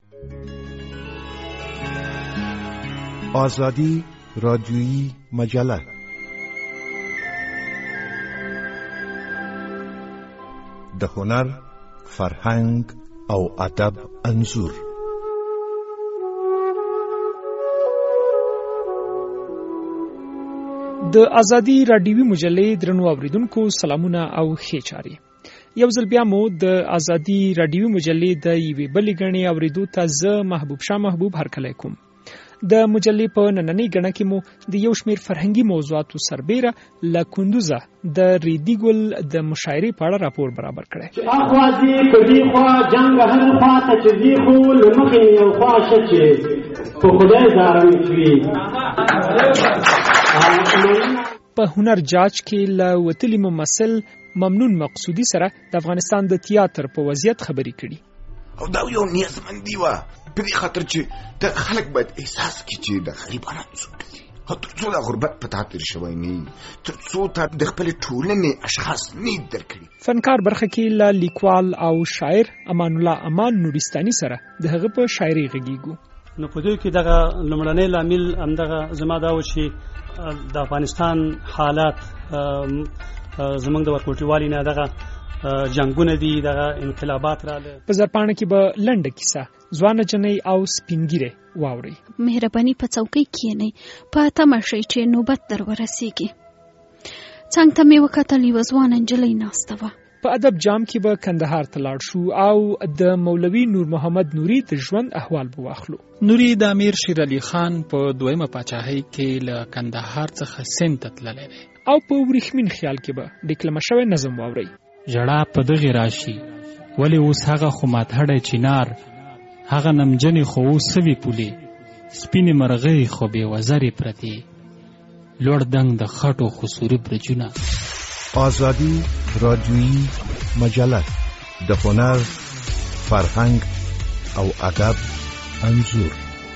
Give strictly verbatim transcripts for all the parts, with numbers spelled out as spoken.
آزادی رادیویی مجله د هنر، فرهنګ او ادب انځور. د آزادی رادیویی مجلې درنو اوریدونکو سلامونه او ښې چارې. یو ځل بیا مو د آزادی رادیویی مجلې د یوې بلې غړي اوریدو ته زه محبوب شاه محبوب هرکلی کوم. د مجلې په نننۍ غړه کې مو د یو شمېر فرهنګي موضوعاتو سربېره له کندوزه د ریدي ګل د مشاعرې په اړه راپور برابر کړی. اخوازي کدي خوا جنگ هر خوا ته چې دی خو لمخې یو خوا شچې په خدای زارم شي. په هنر جاج کې له وتلي ممثل ممنون مقصودی سره د افغانستان د تیاتر په وضعیت خبرې کړي. او دا یو نیازمندي وه په دې خاطر چې د خلک باید احساس کړي چې د غریبانو څوک دي، تر څو د غربت په تا تېر شوی نه وي، تر څو تا د خپلې ټولنې اشخاص نه یې درکړي. فنکار برخه کې له لیکوال او شاعر امان الله امان نورستاني سره د هغه په شاعري غږیږو. نو په دې کې دغه لومړنی لامل همدغه زما دا و چې د افغانستان حالات زمونږ د ورکوټیوالي نه دغه جنگونه دي، دغه انقلابات رااله. په زرپاڼه کې به لنډه کیسه ځوانه جنۍ او سپینګیره واوري. مهرباني په چوکۍ کښېنئ، په تمه شئ چې نوبت در ورسیږي. څنګ ته مې وکتل یوه ځوانه نجلۍ ناسته وه. په ادب جام کې به کندهار ته لاړ شو او د مولوي نور محمد نوري د ژوند احوال به واخلو. نوري د امیر شیر علي خان په دویمه پاچاهۍ کې له کندهار څخه سند ته تللی دی. او په وریښمین خیال کې به ډیکلمه شوی نظم واورئ. ژړا په دغې راشي ولې اوس هغه خو ماتهړی چینار، هغه نمجنې خو اوس سوي پولې، سپینې مرغۍ خو بې وزرې پرتې، لوړ دنګ د خټو خسوري برجونه. آزادی رادیویی مجله د هنر، فرهنګ او ادب انځور.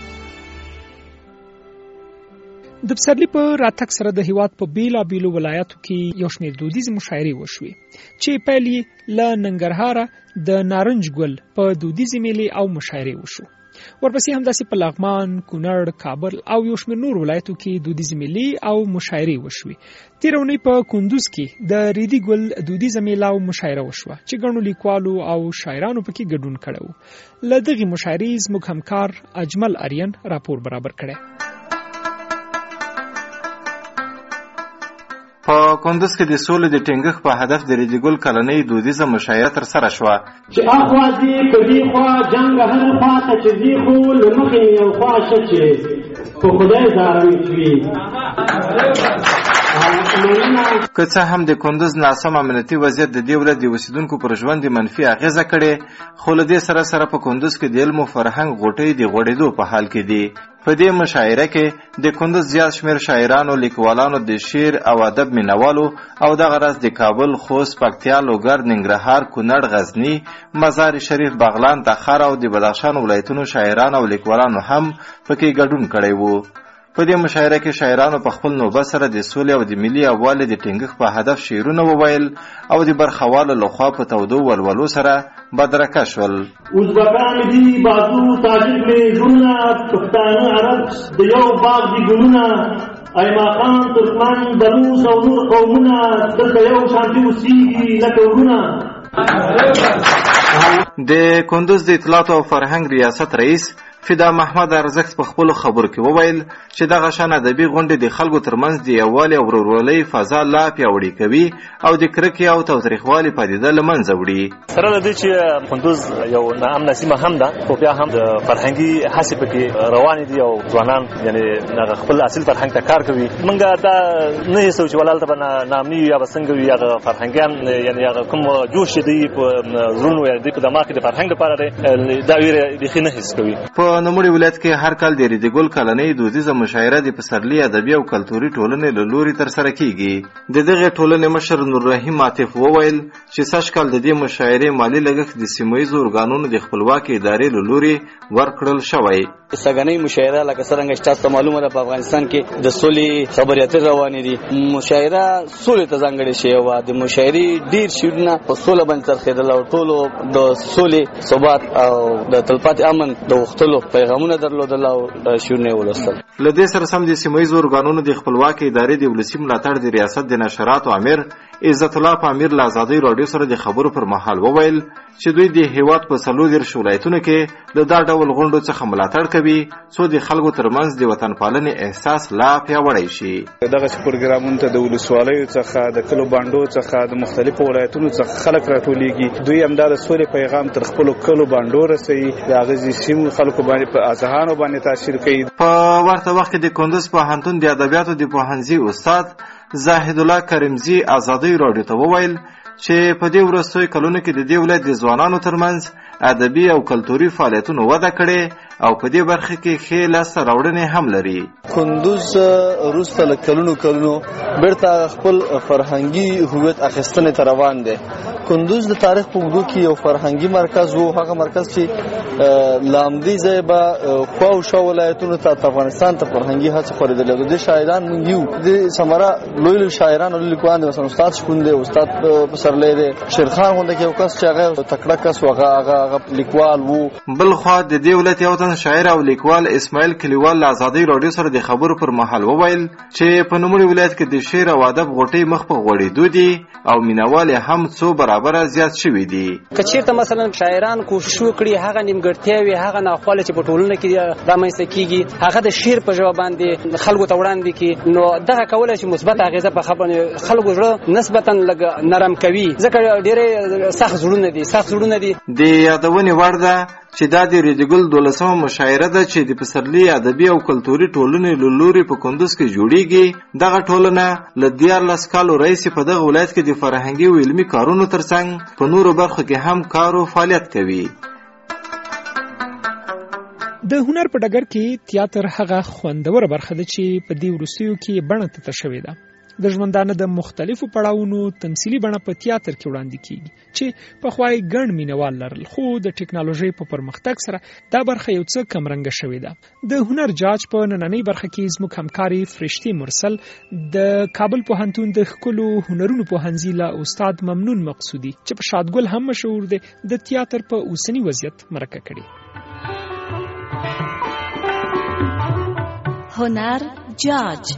د پسرلي په راتګ سره د هیواد په بیلا بیلو ولایاتو کې یو شمېر دودیزې مشاعرې وشوې چې پیل یې له ننګرهاره د نارنج ګل په دودیزې میلې او مشاعرې وشو. ورپسې همداسې په لغمان، کونړ، کابل او یو شمېر نور ولایتو کې دودیزې میلې او مشاعرې وشوې. تېره اونۍ په کندوز کې د ریدي ګل دودیزه میله او مشاعره وشوه چې ګڼو لیکوالو او شاعرانو پکې ګډون کړی و. له دغې مشاعرې زموږ همکار اجمل آرین راپور برابر کړی. په کندوز کې د سولې د ټینګښت په هدف د ریدي ګل کلنۍ دودیزه مشاعره ترسره شوه. چې اخوازي کدي خوا جنگ هر خوا ته چې دی خو لمخې یو خوا شچې په خدای زارم شي. که څه هم د کندوز ناسم امنیتي وضعیت د دې ولایت د اوسیدونکو پر ژوند منفي اغیزه کړې، خو له دې سره سره په کندوز کې د علم او فرهنګ غوټۍ د غوړېدو په حال کې دي. په دې مشاعره کې د کندوز زیات شمېر شاعرانو، لیکوالانو، د شعر او ادب مینوالو او دغه راز د کابل، خوست، پکتیا، لوګر، ننګرهار، کونړ، غزني، مزار شریف، بغلان، تخار او د بدخشان ولایتونو شاعرانو او لیکوالانو هم پکې ګډون کړی وو. په دې مشاعره کې شاعرانو په خپل نوبت سره د سولې او د ملي یووالي د ټینګښت په هدف شعرونه وویل او د برخوالو لخوا په تودو ولولو سره بدرکه شول. ازبکان دي بازو تاجک مې زړونه، پښتانه عرب د یو باغ دي ګلونه، ایماقان ترکمن بلوڅ او نور قومونه دلته یو شانتي اوسېږي لکه ورونه. د کندوز د اطلاعات او فرهنګ ریاست رئیس فدا محمد ارزښت په خپلو خبرو کې وویل چې دغه شان ادبي غونډې د خلکو ترمنځ د یووالي او ورورولۍ فضا لا پیاوړې کوي او د کرکې او تاوتریخوالي پدیده له منځه وړي. سره له دې چې کندوز یو ناامنه سیمه هم ده، خو بیا هم د فرهنګي هڅې پکې روانې دي او ځوانان یعنې هغه خپل اصل فرهنګ ته کار کوي. موږ دا نه هیڅو چې ولالته به ناامني یا به څنګه وي، هغه فرهنګیان یعنې هغه کوم جوش چې دی په زړونو یا دی په دماغ کې د فرهنګ لپاره دی، دا ویره بیخي نه حس کوي. په په نوموړي ولایت کې هر کال د ریډګل کلنۍ دودیزه مشاعره د پسرلي ادبي او کلتوري ټولنې له لوري ترسره کیږي. د دغه ټولنې مشر نور رحیم عاطف وویل چې سږ کال د دې مشاعرې مالی لګښت د سیمه ییزو ارګانونو د خپلواکۍ ادارې له لوري ورکړل شوی. سږنۍ مشاعره لکه څنګه چې تاسو معلومه ده په افغانستان کې د سولې خبرې اترې روانې دي. مشاعره سولې ته ځانګړې شوې وه. د مشاعرې ډېر شعرونه په سوله باندې څرخېدل او ټولو د سولې ثبات او د تلپاتې امن د غوښتلو پیغامونه درلودل او شعرونه یې ولوستل. له دې سره سم د سیمه ییزو ارګانونو د خپلواکۍ ادارې د ولسي ملاتړ د ریاست د نشراتو امیر عزت الله پامیر له ازادۍ راډیو سره د خبرو پر مهال وویل چې دوی د هیواد په څلوردېرش ولایتونو کې د دا ډول غونډو څخه ملاتړ کوي څو د خلکو ترمنځ د وطن پالنې احساس لا پیاوړی شي. دغه پروګرامونو ته د ولسوالیو څخه د کلو باندو څخه د مختلفو ولایتونو څخه خلک راټولېږي. دوی همدا د سولې پیغام تر خپلو کلو باندو رسوي. د هغه سیمو خلکو باندې په اذهانو باندې تاثیر کوي. په ورته وخت کې د کندوز پوهنتون د ادبیاتو د پوهنځي استاد زاهد الله کریمزی ازادۍ راډیو ته وویل چې په دې وروستیو کلونو کې د دې ولایت د ځوانانو ترمنځ ادبي او کلتوري فعالیتونه وده کړې او په دې برخه کې ښې لاسته راوړنې هم لري. کندوز وروسته له کلونو کلونو بیرته خپل فرهنګي هویت اخیستنې ته روان دی. کندوز د تاریخ په اوږدو کې یو فرهنګي مرکز و، هغه مرکز چې له همدې ځایه به خوا او شا ولایتونو ته افغانستان ته فرهنګي هڅې خورېدلې. د دې شاعران موږ یو د ثمره لوی لوی شاعران او لوی لیکوالان دي. مثلا استاد شپون دی، استاد پسرلی دی، شیرخان غونډه کې یو کس چې هغه تکړه کس و، هغه لیکوال وو. بل خوا د دې ولایت یو تن شاعر او لیکوال اسماعیل کلیوال له ازادۍ راډیو سره د خبرو پر مهال وویل چې په نوموړي ولایت کې د شعر او ادب غوټۍ مخ په غوړېدو دي او مینوال هم څو برابره زیات شوي دي. که چېرته مثلا شاعران کوشش وکړي هغه نیمګړتیاوې، هغه ناخواله چې په ټولنه کې رامنځته کېږي، هغه د شعر په ژبه باندې خلکو ته وړاندې کړي، نو دغه کولی چې مثبت اغېزه په خبره خلکو زړه نسبتا لږ نرم کوي. ځکه ډېرې سخت زړونه دي سخت زړونه دي. د یادونې وړ ده چې دا د ریډګل دولسمه مشاعره ده چې د پسرلي ادبي او کلتوري ټولنې له لوري په کندوز کې جوړیږي. دغه ټولنه له دیارلس کالو راهیسې په دغه ولایت کې د فرهنګي او علمي کارونو ترڅنګ په نورو برخو کې هم کار او فعالیت کوي. د هنر په ډګر کې تیاتر هغه خوندوره برخه ده چې په دې وروستیو کې بڼه تته شوې ده. د ژوندانه د مختلفو پړاوونو تمثیلي بڼه په تیاتر کې وړاندې کیږي چې پخوای ګڼ مینوال لرل، خو د ټکنالوژۍ په پرمختګ سره دا برخه یو څه کمرنګه شوې ده. د هنر جاج په نننۍ برخه کې زموږ همکاري فرشتي مرسل د کابل پوهنتون د ښکلو هنرونو پوهنځي له استاد ممنون مقصودي چې په شادګل هم مشهور دی د تیاتر په اوسنی وضعیت مرکه کړي. هنر جاج.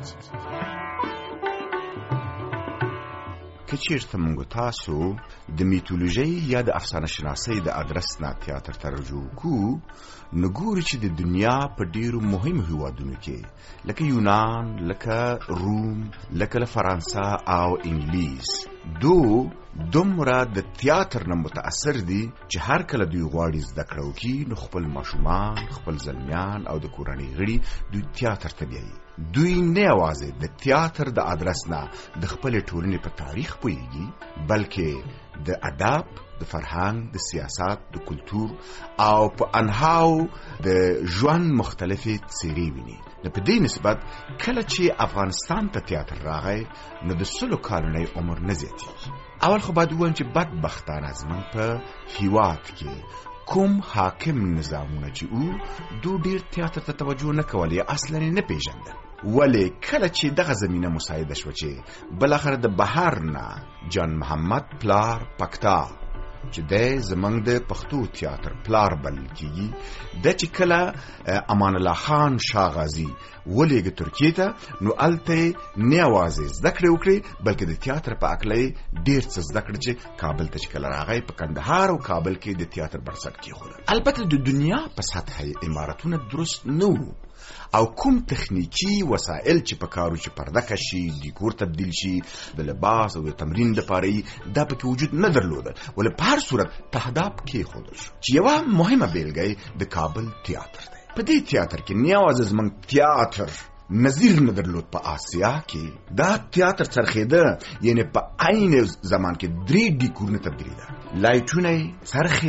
که چیرته موږ تاسو د میتولوژي یا د افسانه شناسۍ د ادرس نه تیاتر ته رجوع کوو، نو ګورو چې د دنیا په ډیرو مهمو هیوادونو کې لکه یونان، لکه روم، لکه فرانسه او انګلیس دو دومره د تیاتر نه متاثر دي چې هر کله دوی غواړي زده کړه وکړي نو خپل ماشومان، خپل زلمیان او د کورنۍ غړي دوی تیاتر ته بیایي. دوی نه یوازې د تیاتر د ادرس نه د خپل ټولنې په تاریخ پوهیږي، بلکې د ادب، د فرهنګ، د سیاست، د کلتور او په انحاو د ژوند مختلفې څیرې ویني. نو په دې نسبت کله چې افغانستان ته تیاتر راغی نو د سلو کالونی عمر نه زیاتېږي. اول خو باید ووایم چې بدبختانه زموږ په هیواد کې کوم حاکم نظامونه چې او دو ډیر تیاتر ته توجه نه کولی، اصلا نه پیژندل. ولی کله چې دغه زمینه مساعده شو چې بالاخره د بهر نه جان محمد پلار پکتا چې د زمنګ د پښتو تیاتر پلار بلل کیږي، د چې کله امان الله خان شاغازی ولېږه ترکیه ته، نو الته نه یوازې زده کړې وکړي بلکې د تیاتر په اکله ډیر څه زده کړي چې کابل ته چې کله راغی په کندهار او کابل کې د تیاتر بنسټ کېښود. البته د دنیا په سطح عمارتونه درست نه وو او کوم تخنیکی وسایل چې په کارو چې پرده کشي، ډیکور تبدیل شي، د لباس او د تمرین لپاره دا پکې وجود نه درلوده، ولې په هر صورت تهداب کېښودل شو چې یوه مهمه بیلګه د کابل تیاتر دی. په دې تیاتر کې نه یوازې زموږ تیاتر نظیر نه درلود، په آسیا کې دا تیاتر څرخېده، یعنی په عین زمان کې درې ډیکورونه تبدیلیده، لایټونه، څرخې،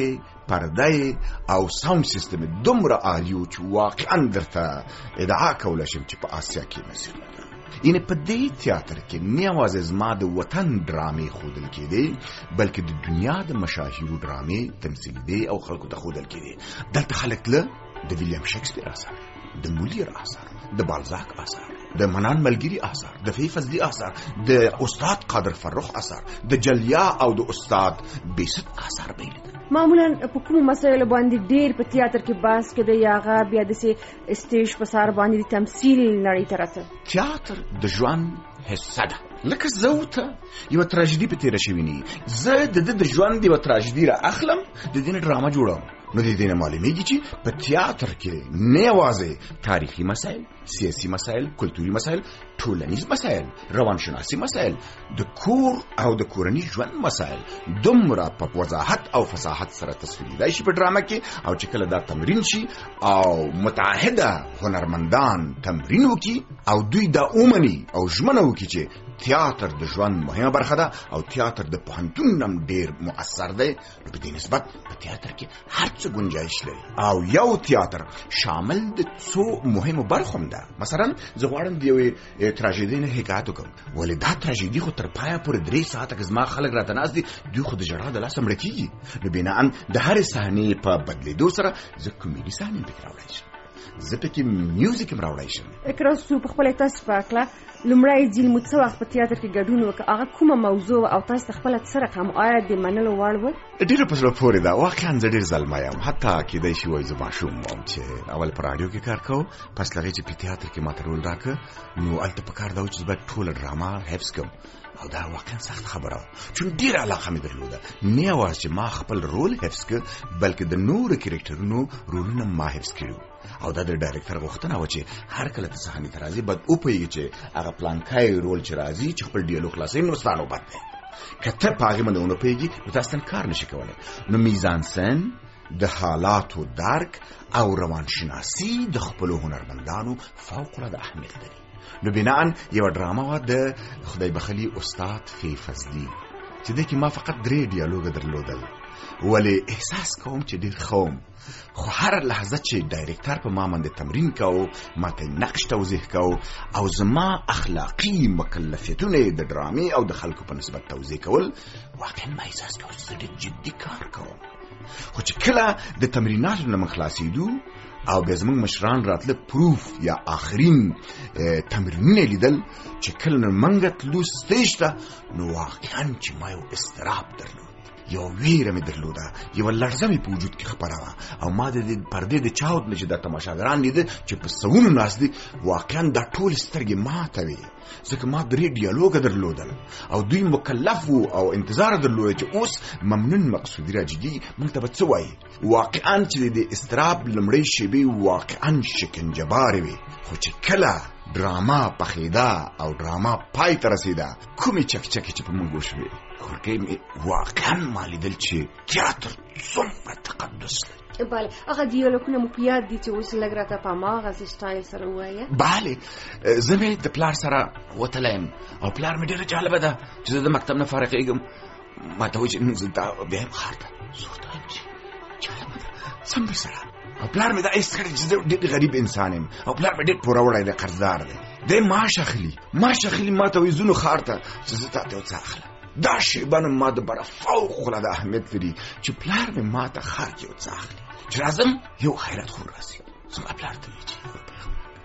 پرده او ساوند سیستم دومره عالی و چې واقعا درته ادعا کولی شم چې په آسیا کې نظیر نه ده. یعنې په دې تیاتر کې نه یوازې زما د وطن ډرامې ښودل کېدې بلکې د دنیا د مشاهیرو ډرامې تمثیلېدې او خلکو ته ښودل کېدې. دلته خلک له د ویلیام شکسپیر آثار، د مولیر آثار، د بالزاک آثار، د منان ملګری آثار، د فی فضلی آثار، د استاد قادر فرخ آثار، د جلیا او د استاد بیست آثار بیلیدل. معمولا په کومو مسایلو باندې ډېر په تیاتر کې بحث کېده یا هغه بیا داسې سټیج په سر باندې د تمثیل نړۍ ته راته؟ تیاتر د ژوند حصه ده. لکه زه ورته یوه تراژیدي په تېره شوې نه زه د ده د ژوند یوه تراژیدي را اخلم، د دې نه ډرامه جوړوم. نو د دې نه معلومیږي چې په تیاتر کې نه یوازې تاریخي مسایل، سیاسي مسایل، کلتوري مسایل، ټولنیز مسایل، روانشناسي مسایل، د کور او د کورني ژوند مسایل دومره په وضاحت او فصاحت سره تصویریدای شي په ډرامه کې. او چې کله دا تمرین شي او متعهده هنرمندان تمرین وکړي او دوی دا اومني او ژمنه وکړي چې تیاتر د ژوند مهمه برخه ده او تیاتر د پوهنتون هم ډېر مؤثر دی، نو په دې نسبت په تیاتر کې هر څه گنجایش لري. او یو تیاتر شامل د څو مهمو برخو هم ده. مثلا زه غواړم د یوې تراژیدۍ نه حکایت وکړم، ولې دا تراژیدي خو تر پایه پورې درې ساعته که زما خلک راته ناست دي دوی خو د ژړا د لاسه مړه کېږي. نو بناً د هرې صحنې په بدلېدو سره زه کومیډي صحنې پکې راوړی شم، زه پکې میوزیک هم راوړی شم. اکرام صاحب په خپله تاسو په هکله لومړی ځل مو څه وخت په تیاتر کې ګډون وکړ؟ هغه کومه موضوع او تاسو ته خپله څه رقم آیا د منلو وړ وه؟ ډېره په زړه پورې ده. واقعا زه ډېر زلمی یم، حتی کېدای شي وایي زه ماشوم وم چې اول په راډیو کې کار کوم، پس له هغې چې په تیاتر کې ماته رول راکړه نو هلته په کار دا و چې زه باید ټوله ډرامه حفظ کړم. او دا واقعا سخت خبره وه چون ډېره علاقه مې درلوده. نه یوازې چې ما خپل رول حفظ کړ بلکې د نورو کرکټرونو رولونه ما حفظ کړي. او دا د ډایرکټر غوښتنه وه چې هر کله ته صحنې ته راځي باید وپوهېږي چې هغه پلانکی رول چې راځي چې خپل ډیالوګ خلاصوي نو ستا نوبت دی. که ته په هغې باندې ونه پوهېږي نو ته اصلا کار نشي کولی. نو میزانسن، د حالاتو درک او روانشناسي د خپلو هنرمندانو فوق‌العاده اهمیت لري. نو بناً یوه ډرامه وه د خدای بخلي استاد فی فضلي چې دې کې ما فقط درې ډیالوګه درلودل، ولې احساس کوم چې ډېر ښه وم. خو هر لحظه چې ډایرکټر په ما باندې تمرین کوو، ما ته نقش توضیح کوو او زما اخلاقي مکلفیتونه د ډرامې او د خلکو په نسبت توضیح کول، واقعا ما احساس کوم چې زه ډېر جدي کار کوم. خو چې کله د تمریناتو نه موږ خلاصېدو او بیا زموږ مشران راتله پروف یا آخرین تمرینونه لیدل چې کله نه موږ تلو سټیج ته نو واقعا چې ما یو اضطراب درلود، یو ویره مې درلوده، یوه لړزه مې په وجود کې خپره وه. او ما د پردې د چاود نه چې دا تماشاګران لیده چې په سوونو ناست دي، واقعا دا ټول سترګې ماته وې ځکه ما درې ډیالوګه درلودل او دوی مکلف وو او انتظار درلوده چې اوس ممنون مقصودي راجدي موږ ته به څه وایي. واقعا چې د اضطراب لومړۍ شېبې واقعا شکنجهبارې وې، خو چې کله ډراما پخېده او ډراما پای ته رسېده، کومې چکچکې چې په موږ وشوې خورګۍ مې واقعا ما لیدل چې تیاتر څومره تقدس لري. بله، هغه ډیالوګونه مو په یاد دي چې اوس لږ راته په هماغسې سټایل سره ووایه؟ بله، زه مې د پلار سره وتلی یم او پلار مې ډېره جالبه ده چې زه د مکتب نه فارغېږم، ما ته وایي چې نن زه بیا یم ښار ته. زه ورته وایم چې جالبه ده څنګه سره. او پلار مې دا ایست کړی چې زه ډېر غریب انسان یم او پلار مې ډېر پوره وړی دی، قرضدار دی، دی معاش اخلي معاش اخلي ما ته وایي ځو نو ښار ته چې زه تا ته یو څه اخلم. دا شیبه نه ما دپاره فوق‌العاده اهمیت لري چې پلار مې ما ته ښار کې یو څه اخلي چې راځم یو خیرات خور راسي. زما پلار ته وایي چې اروپۍ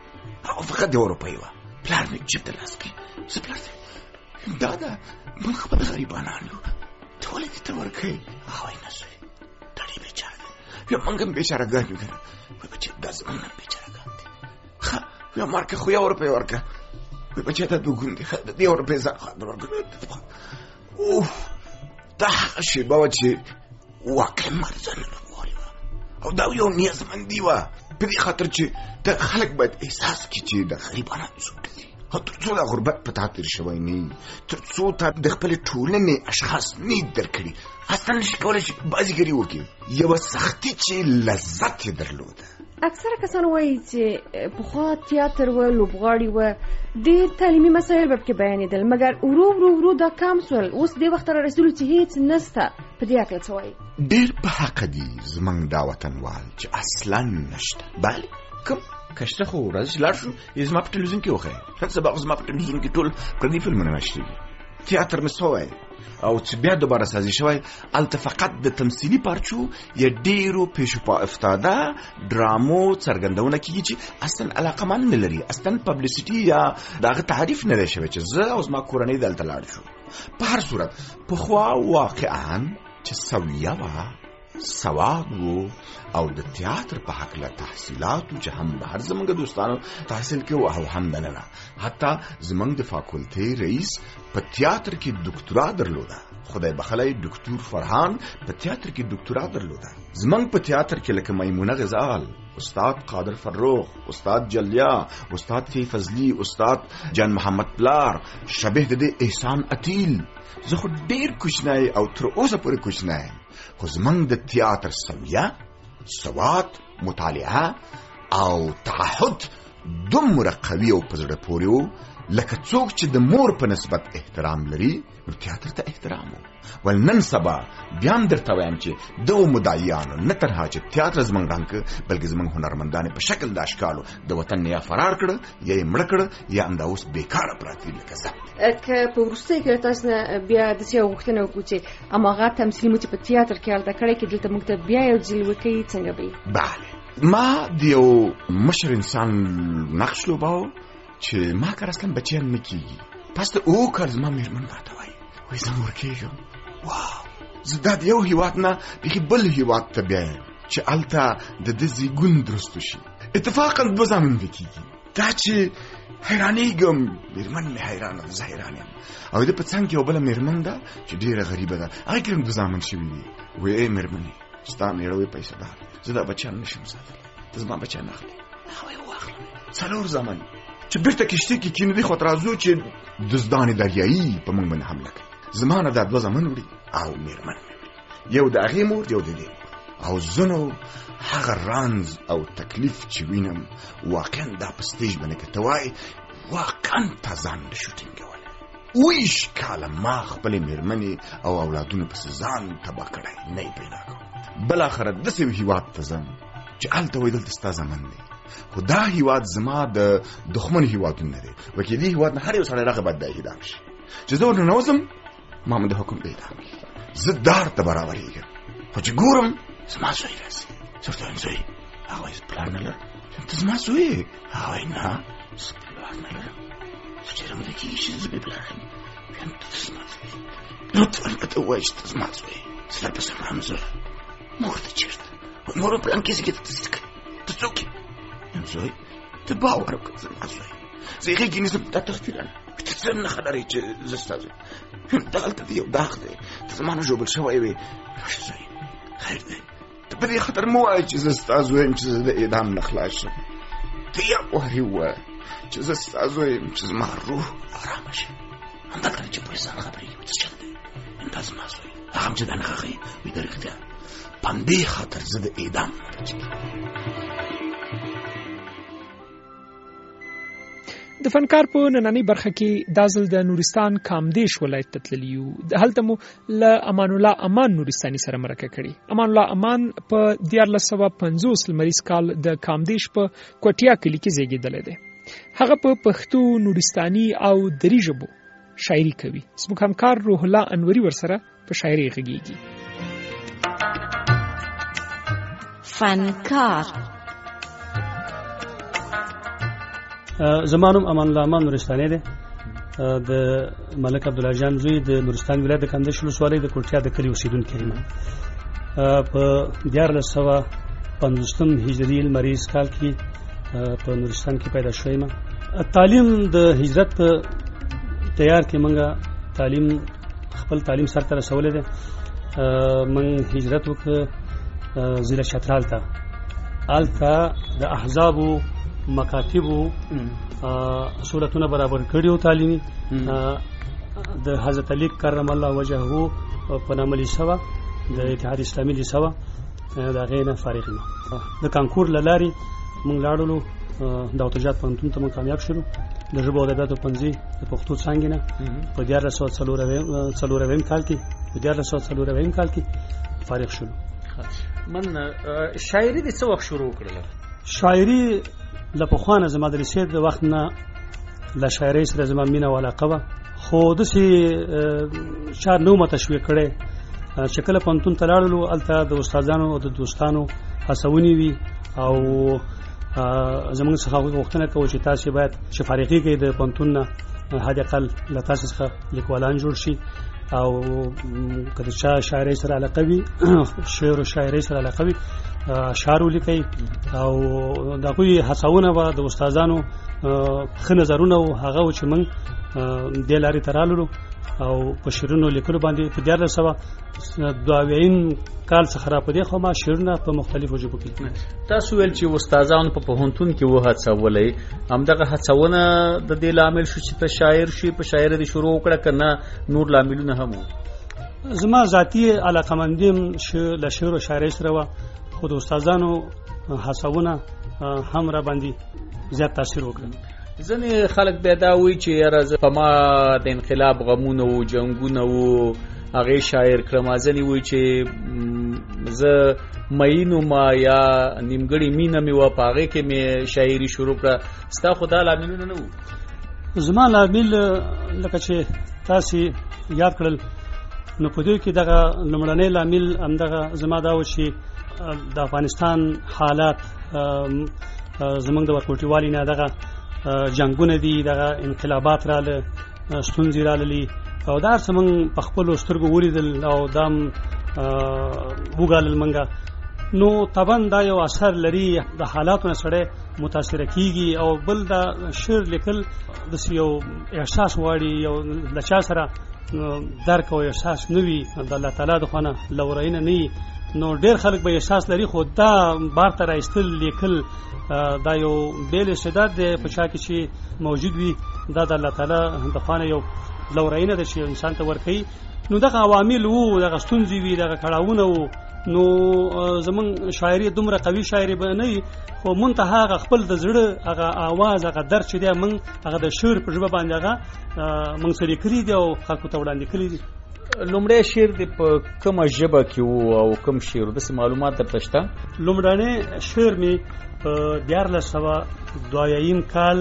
او فقط د اروپۍ وه. پلار مې جیب ته لاس کړي. زه پلار ته دا ده موږ خپل غریبانان یو، ته ولې دې ته ورکوې؟ هغه وایي نه زوی دا ډېر بیچاره دی، بیا موږ هم بیچارهګان یو که نه. وایي بچې دا زموږ هم بیچارهګان دی. ښه بیا مارکه خو یو روپۍ ورکړه. وایي بچې دا دوه ګون دی، د دې یو روپۍ ځان خاطر ورکړه. اوف دا هغه شېبه وه چې واقعا ما د ځان نه لوبوالې وه او دا یو نیازمندي وه په دې خاطر چې د خلک باید احساس کړي چې د غریبانو څوک دي. تر څو دا غربت په تا تېر شوی نه وي، تر څو تا د خپلې ټولنې اشخاص نه یې درکړي، اصلا نشي کولی چې بازیګري وکړي. یوه سختي چې لذت یې درلوده اکثره کسان وایي چې پخوا تیاتر و لوبغاړي و ډېر تعلیمي مسایل به پکې بیانېدل مګر ورو ورو ورو دا کم سول اوس دې وخت را رسېدلو چې هېڅ نسته په دې هکله څه وایي ډېر په حقه دي زموږ دا وطنوال چې اصلا نشته بله کوم کشته خو راځي چې لاړ شو زما په ټلویزیون کې وښیه سبا خو زما په ټلویزیون کې ټول پردي فلمونه نشته دي تیاتر مې څه وایي او چې بیا دوباره سازي شوی الته فقط د تمثیلي پارچو یا ډیرو پیشو افتاده ډرامو څرګندونه کیږي چې اصلا علاقه من نه لري اصلا پبلیسټي یا دغه تعریف نه شوی چې زه او زما کورنۍ دلته لاړ شو په هر صورت په خوا واقعا چې سویه وه سواد وو او د تیاتر په حقله تحصیلاتو چې هم بهر زمونږ دوستانو تحصیل کې او هم دننه حتی زمونږ د فاکولټې رئیس په تیاتر کې دکتورا درلوده خدای بخلای دکتور فرحان په تیاتر کې دکتورا درلوده زمونږ په تیاتر کې لکه میمونه غزال استاد قادر فروخ استاد جلیا استاد فی فضلی استاد جان محمد پلار شبیه د احسان عتیل زه خو ډیر کوچنی او تر اوسه پورې کوچنی خو زمونږ د تیاتر سویه سواد مطالعه او تعهد دومره قوي او په زړه پورې وو لکه څوک چې د مور په نسبت احترام لري نو تیاتر ته احترام وو ول نن سبا بیا هم درته وایم چې دغو مدعیانو نه تنها چې تیاتر زموږ رنګ بلکې زموږ هنرمندانې په شکل د اشکالو د وطن یا فرار کړه یا یې مړه کړه یا همدا اوس بیکاره پراته دي لکه زه که په وروستیو کې تاسو نه بیا داسې یوه غوښتنه وکړو چې هماغه تمثیل مو چې په تیاتر کې هلته کړی کې دلته موږ ته بیا یو ځل وکړي څنګه به وي بله ما د یو مشر انسان نقش لوباو چې ما کار اصلا بچیان نه کېږي تاسو ته اوه کال زما مېرمن راته وایي وایي زه مور کېږم واو زه دا د یو هېواد نه بیخي بل هېواد ته بیا یم چې هلته د ده زیږون درستو شي اتفاقا دوه زامن به کېږي دا چې حیرانېږم مېرمن مې حیرانه ده زه حیران یم او د په څنګ کې یو بله مېرمن ده چې ډېره غریبه ده هغې کې هم دوه زامن شوي دي وایي ای مېرمنې ستا مېړه وایي پیسه دار زه دا بچیان نشم ساتلی ته زما بچیان اخلې هغه یې واخلم څلور زامن چې بیرته کشتۍ کې کینو دې خواته راځو چې دزدانې دریایي په موږ باندې حمله کوي زما نه دا دوه زامن وړي او مېرمن مې وړي یو د هغې مور یو د دې او زه نو هغه رنځ او تکلیف چې وینم واقعا دا په سټیج باندې که ته وایې واقعا تا ځان نه شو ټینګولی ویش کاله ما خپلې مېرمنې او اولادونو پسې ځان تباه کړی نه یې پیدا کوم بالاخره داسې یو هېواد ته ځم چې هلته وایي دلته ستا زامن دی خو دا هېواد زما د دښمن هېوادونه دی وکې دې هېواد نه هر یو سړی راغی باید دا اعدام شي چې زه ورننوځم ما هم د حکم د اعدام کړي زه دار ته برابرېږم خو چې ګورم زما زوی راځي زه ورته وایم زوی هغه وایي زه پلار نه لرم ته زما زوی یې هغه وایي نه زه پلار نه لرم زه ډېره موده کېږي چې زه بې پلاره یم ویم ته زما زوی لطفا راته ووایه چې ته زما زوی یې زه درپسې وړم زه مور ته چېرته مور په پلان کې زه کې ته څه کوي ته څوک یې یم زوی ته باور وکړه زما زوی زه یې غېږې نیسم دا تغفیرانه ته څه نه خبرې چې زه ستا زوی دغلته دی یو داغ دی ته زما نه ژوبل شوی وې زوی خیر دی ته په دې خطر مه وایه چې زه ستا زوی یم چې زه د اعدام نه خلاص شم ته یو وارې ووایه چې زه ستا زوی یم چې زما روح ارامه شي همدلته چې پولیسان خبرېږي څه چل دی دا زما زوی هغه هم چې دا نښه ښیي وایي د رښتیا په همدې خاطر زه د اعدام نه بچېږم د فنکار په نننۍ برخه کې دا ځل د نورستان کامدیش ولایت ته تللي یو هلته مو له امان الله امان نورستاني سره مرکه کړې امان الله امان په دیارلس سوه پنځوس لمریز کال د کامدیش په کوټیا کلي کې زیږېدلی دی هغه په پښتو نورستاني او دري ژبو شاعري کوي زموږ همکار روح الله انوري ورسره په شاعري غږیږي فنکار زمانم امان الله امان نورستاني دی د ملک عبدالله جان زوی د نورستان ولایت د کامدیش ولسوالۍ د کوټیا د کلي اوسېدونکی یم په دیارلس سوه پنځوسم هجري لمریز کال کې په نورستان کې پیدا شوی یم تعلیم د هجرت په تیار کې موږ تعلیم خپل تعلیم سرته رسولی دی موږ هجرت وکړه ضلع چترال ته هلته د احزابو مکاتبو صورتونه برابر کړي تعلیمي د حضرت علی کرم الله وجهه په نامه لیسه د اتحاد اسلامي لیسه د هغې نه فارغ یم د کانکور له لارې موږ لاړو داوود جات پوهنتون ته موږ کامیاب شولو د ژبو او ادبیاتو پنځه د پښتو څانګې نه په دیارلس سوه څلورویم کال کې په دیارلس سوه څلورویم کال کې فارغ شولو. من شاعري د څه وخت شروع کړله؟ شاعري له پخوا نه زما د لیسې د وخت نه له شاعرۍ سره زما مینه او علاقه وه، خو داسې چا نه ومه تشویق کړی چې کله پوهنتون ته لاړلو هلته د استادانو او د دوستانو هڅونې وي او زموږ څخه غوښتنه کوو چې تاسې باید چې فارغېږئ د پوهنتون نه حد اقل له تاسې څخه لیکوالان جوړ شي او که د چا شاعرۍ سره علاقه وي شعر او شاعرۍ سره علاقه وي اشعار ولیکئ او د هغوی هڅونه به د استادانو ښه نظرونه و هغه و چې موږ دې لارې ته راللو او په شعرونو لیکلو باندې په دیارلس سوه دوه اویایم کال څخه را په دې خوا ما شعرونه په مختلفو ژبو کې. تاسو ویل چې استادانو په پوهنتون کې وهڅولی، همدغه هڅونه د دې لامل شو چې ته شاعر شي، په شاعرۍ دې شروع وکړه که نه نور لاملونه هم وو؟ زما ذاتي علاقمندي له شعر او شاعرۍ سره وه، خو د استادانو هڅونه هم را باندې زیات تاثیر وکړ. ځینې خلک بیا دا وایي چې یاره زه په ما د انقلاب غمونه وو، جنګونه وو، هغې شاعر کړم. ځینې وایي چې زه مین ومه یا نیمګړې مینه مې وه په هغې کې مې شاعري شروع کړه. ستا خو دا لاملونه نه وو؟ زما لامل لکه چې تاسې یاد کړل نو په دوی کې دغه لومړنی لامل همدغه زما دا و چې د افغانستان حالات زمونږ د ورکوټي والي نه دغه جنګونه دي، دغه انقلابات راله، ستونزې راللي او دا هر څه موږ په خپلو سترګو ولیدل او دا هم وګالل موږ. نو طبعا دا یو اثر لري، د حالاتو نه سړی متاثره کیږي او بل دا شعر لیکل داسې یو احساس غواړي، یو له چا سره درک او احساس نه وي د الله تعالی د خوا نه لورینه نه وي، نو ډېر خلک به احساس لري، خو دا بار ته رایستل لیکل دا یو بیل استعداد دی په چا کې چې موجود وي، دا د الله تعالی د خوا نه یو لورینه ده چې انسان ته ورکوي. نو دغه عوامل وو، دغه ستونزې وي، دغه کړاوونه وو. نو زمونږ شاعري دومره قوي شاعري به نه وي، خو منتها هغه خپل د زړه هغه آواز، هغه درد چې دی موږ هغه د شعر په ژبه باندې هغه موږ سره کړي دي او خلکو ته وړاندې کړي دي. لومړی شعر دې په کومه ژبه کې وو او کوم شعر داسې معلومات درته شته؟ لومړنی شعر مې په دیارلس سوه دوه اویایم کال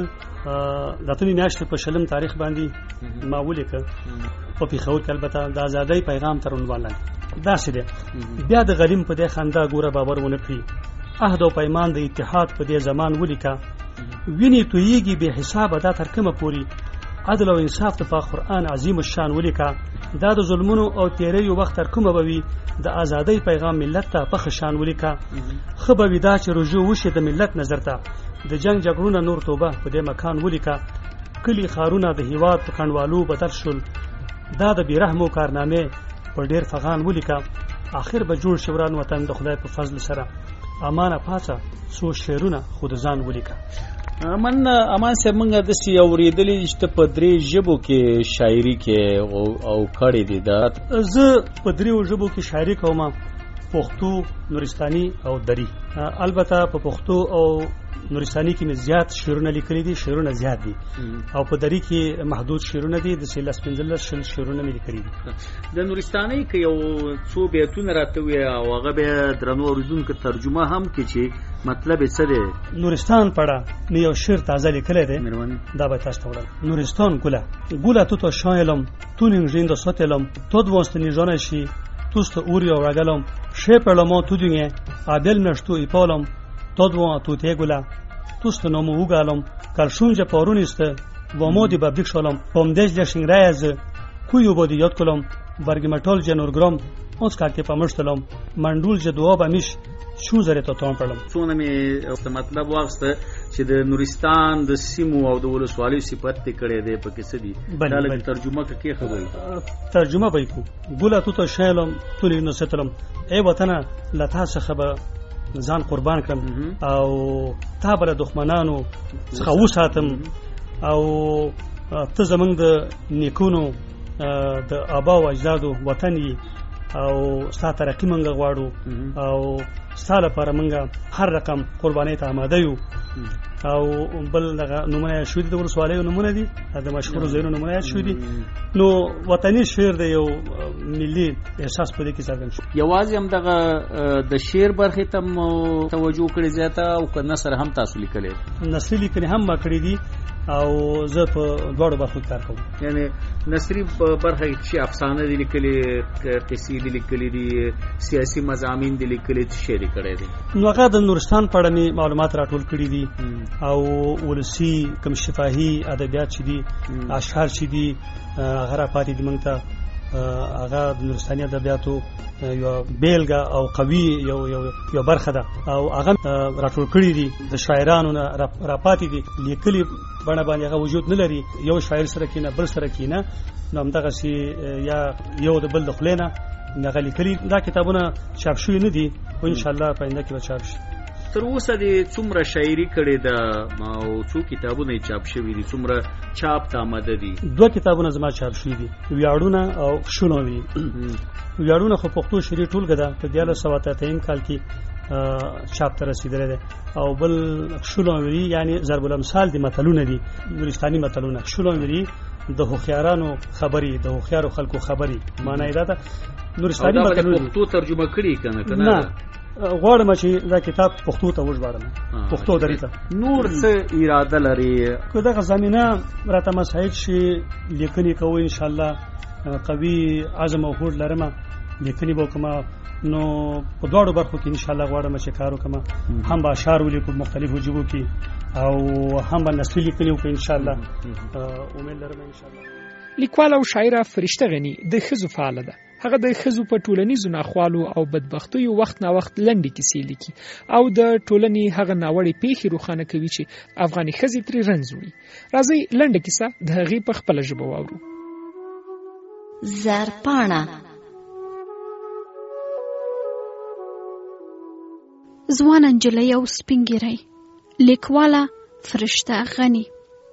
د اتمې میاشتې په شلم تاریخ باندې ما ولیکه په پېښور کې، البته د ازادۍ پیغام تر عنوان لاندې. داسې دی: بیا د غلیم په دې خندا ګوره باور ونه کړي، عهد او پیمان د اتحاد په دې زمان ولیکه، وینې تویېږي بې حسابه دا تر کومه پورې، عدل او انصاف د پاک قرآن عظیم الشان ولیکه، دا د ظلمونو او تیریو وخت تر کومه به وي، د ازادۍ پیغام ملت ته په ښه شان ولیکه، ښه به وي دا چې رجوع وشي د ملت نظر ته، د جنگ جګړونه نور توبه په دې مکان ولیکه، کلي ښارونه د هیواد په کنډوالو بدل شول، دا د بېرحمو کارنامې په ډېر فغان ولیکه، آخر به جوړ شي وران وطن د خدای په فضل سره، امانه پاڅه څو شعرونه خو د ځان ولیکه. من امان صاحب موږ داسې اورېدلي چې ته په درې ژبو کې شاعري کې او کړې دي. دا زه په دریو ژبو کې شاعري کوم: پښتو، نورستاني او دري. البته په پښتو او نورستاني کې مې زیات شعرونه لیکلي دي، شعرونه زیات دي، او په دري کې محدود شعرونه دي، د لس پنځلس شل شعرونه مې لیکلي دي. د نورستاني کې یو څو بیتونه راته وي او هغه بیا درنو اورېدونکو ترجمه هم کړي چې مطلب یې څه دی. نورستان پړه مې یو شعر تازه لیکلی دی، دا به تاسو ته وړم. نورستان گله گله تو تا شایلم تو نینجیندا ساتلم تو دوستنی جانشی توست اوری و رگلم شپلما تو دنیا عبل مشتو ایپالم تادوان تو تیگولا توست نامو اوگالم کلشونج پارونیسته و مادی ببدیک شالم پامدش جشن رایز کویو بادی یاد کلم برگمتال جنورگرام از که پامشتلم مندول جدوا بمیش شون زره تا تام پړم. څونه مې مطلب واغسته چې د نورستان د سیمو او د ولسوالیو صفت ته کړي دی په کې څه دي، دا لږ ترجمه کې خبري ترجمه به کو ګولا تو ته شیلم تولې نو ستلم ای وطن لتا څخه به ځان قربان کړم او تا بل دښمنانو څخه وساتم او ته زمنګ د نیکونو د آبا او اجدادو وطني او ستا ترقی منګه غواړو او ستا لپاره موږ هر رقم قربانۍ ته آماده یو. او بل دغه نمونه یاد شوي دي، د ولسوالیو نمونه دي، د مشهورو ځایونو نمونه یاد شوي دي. نو وطني شعر د یو ملي احساس په دې کې څرګند شو. یوازې هم دغه د شعر برخې ته مو توجه کړې زیاته او که نثر هم تاسو لیکلی؟ نثري لیکنې هم ما کړې دي او زه په دواړو برخو کار کوم. یعنی نثري برخه چې افسانه دي لیکلي، قصې دي لیکلي دي، سیاسي مضامین دي لیکلي، څه شی دي کړی دي؟ نو هغه د نورستان په اړه مې معلومات راټول کړي دي او ولسي کوم شفاهي ادبیات چې دي، اشعار چې دي، هغه راپاتې دي موږ ته. هغه د نورستاني ادبیاتو یو بیلګه او قوي یو یو یو برخه ده او هغه راټول کړي دي د شاعرانو نه راپاتې دي. لیکلي بڼه باندې هغه وجود نه لري، یو شاعر سره کینه بل سره کینه، نو همدغسې یا یو د بل د خولې نه هغه لیکلي. دا کتابونه چاپ شوي نه دي خو انشاءالله په آینده کې به چاپ شي. تر اوسه دې څومره شاعري کړې ده او څو کتابونه یې چاپ شوي دي؟ څومره چاپ ته آماده دي؟ دوه کتابونه زما چاپ شوي دي، ویاړونه او شولوي. ویاړونه خو پښتو شعري ټولګه ده، په دیارلس سوه اته اتیم کال کې چاپ ته رسېدلی دی. او بل شولوي یعنی ضرب الامثال دي، متلونه دي، نورستاني متلونه. شولوي د هوښیارانو خبرې، د هوښیارو خلکو خبرې، معنا یې دا ده. نورستاني متلونه پښتو ترجمه کړي کنه کنه نه غواړم چې دا کتاب پښتو ته وژباړم، پښتو دري ته. نور څه اراده لري که دغه زمینه راته مساعد شي لیکنې کوو؟ انشاءالله قوي عزم او هوډ لرم، لیکنې به وکړم. نو په دواړو برخو کې انشاءالله غواړم چې کار وکړم، هم به اشعار ولیکو مختلفو ژبو کې او هم به نثري لیکنې وکړو انشاءالله. امید لرم انشاءالله. لیکوال او شاعره فرشته غني د ښځو فعاله ده. هغه د ښځو په ټولنیزو ناخوالو او بدبختیو وخت نا وخت لنډې کیسې لیکي او د ټولنې هغه ناوړې پیښې روښانه کوي چې افغاني ښځې ترې رنځ وړي. راځئ لنډه کیسه د هغې په خپله ژبه واورو. زرپاڼه. ځوانه نجلۍ او سپین ږیری، لیکواله فرشته غني.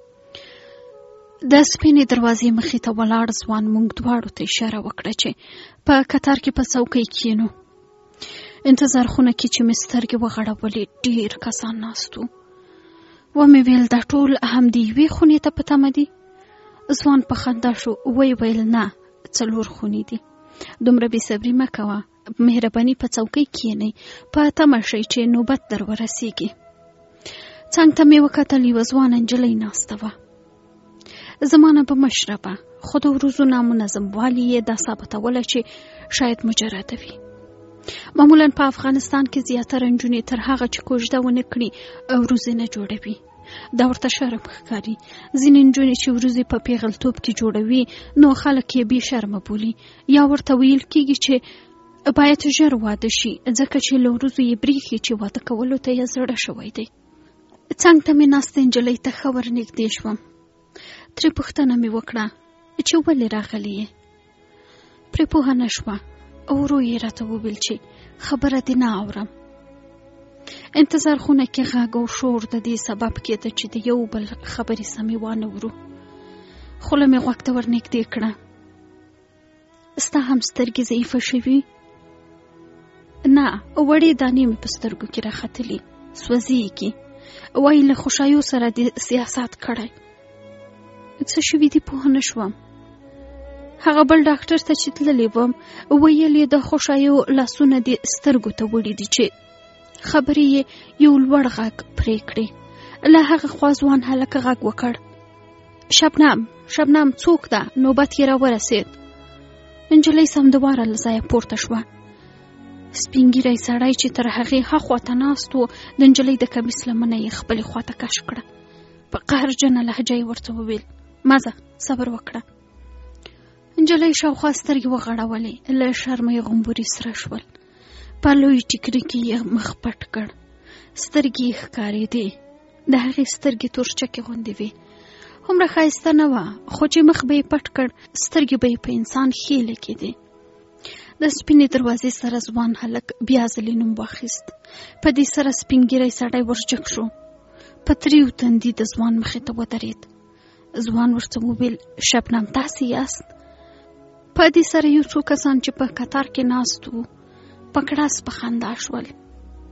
د سپینې دروازې مخې ته ولاړ ځوان موږ دواړو ته اشاره وکړه چې په کتار کې په څوکۍ کښېنو. انتظار خونه کې چې مې سترګې وغړولې ډېر کسان ناست وو. ومې ویل دا ټول همدې یوې خونې ته په تمه دي؟ ځوان په خندا شو، ویې ویل نه، څلور خونې دي. دومره بې صبري مه کوه، مهرباني په څوکۍ کښېنئ، په تمه شئ چې نوبت در ورسیږي. څنګ ته مې وکتل، یوه ځوانه نجلۍ ناسته وه. زمانه به مشربه، خو د وروځو نامنظم والی یې دا ثابتوله چې شاید مجرده وي. معمولا په افغانستان کې زیاتره نجونې تر هغه چې کوژده ونه کړي وروځې نه جوړوي. دا ورته شرم ښکاري. ځینې نجونې چې وروځې په پیغلتوب کې جوړوي نو خلک یې بې شرمه بولي، یا ورته ویل کېږي چې باید ژر واده شي ځکه چې له وروځو یې بریښي چې واده کولو ته یې زړه شوی دی. څنګ ته مې ناستې نجلۍ ته ښه ورنږدې شوم. ترې پوښتنه مې وکړه چې ولې راغلی یې؟ پرې پوهه نه شوه. ورو یې راته وویل چې خبره دې نه اورم. انتظار خونه کې غږ او شور د دې سبب کېده چې د یو بل خبرې سمې وانه ورو. خوله مې غوږ ته ورنږدې کړه. ستا هم سترګې ضعیفه شوي؟ نه، وړې دانې مې په سترګو کې راختلي، سوځېږي. وایي له خوشایو سره د سیاست کړی. څه شوي دي پوه نه شوم. هغه بل ډاکټر ته چې تللی وم ویل یې د خوشایو لاسونه دې سترګو ته وړي دي چې خبرې یې یو لوړ غږ پرې کړې. له هغه خوا ځوان هلک غږ وکړ، شبنم شبنم څوک ده؟ نوبت یې راورسېد. نجلۍ سمدواره له ځایه پورته شوه. سپین ږیری سړی چې تر هغې هاخوا ته ناست و د نجلۍ د کمیس لمنه یې خپلې خوا ته کش کړه. په قهرجنه لهجه یې ورته وویل مزه صبر وکړه. نجلۍ شاوخوا سترګې وغړولې، له شرمه یې غومبوري سره شول. په لوی ټیکري کې یې مخ پټ کړ. سترګې یې ښکارېدې، د هغې سترګې تورچکې غوندې وې. هومره ښایسته نه وه، خو چې مخ به یې پټ کړ سترګې به یې په انسان ښې لګېدې. د سپینې دروازې سره ځوان هلک بیا ځلې نوم واخیست. په دې سره سپین ږیری سړی ورجګ شو. په تریو تندي د ځوان مخې ته ودرېد. ځوان ورته وویل شبنم تاسې یاست؟ په دې سره یو څو کسان چې په کتار کې ناست وو په کړاس په خندا شول.